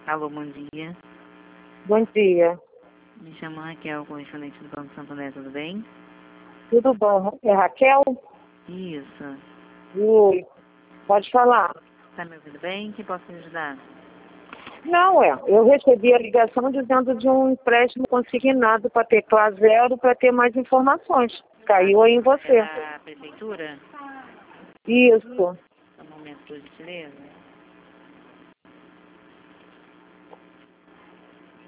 Alô, bom dia. Bom dia. Me chamo Raquel, correspondente do Banco Santander, tudo bem? Tudo bom? É Raquel? Isso. Oi. Pode falar. Tá me ouvindo bem? Que posso te ajudar? Não, eu recebi a ligação dizendo de um empréstimo consignado para tecla zero para ter mais informações. Caiu aí em você. É a prefeitura? Isso. Um momento, por gentileza.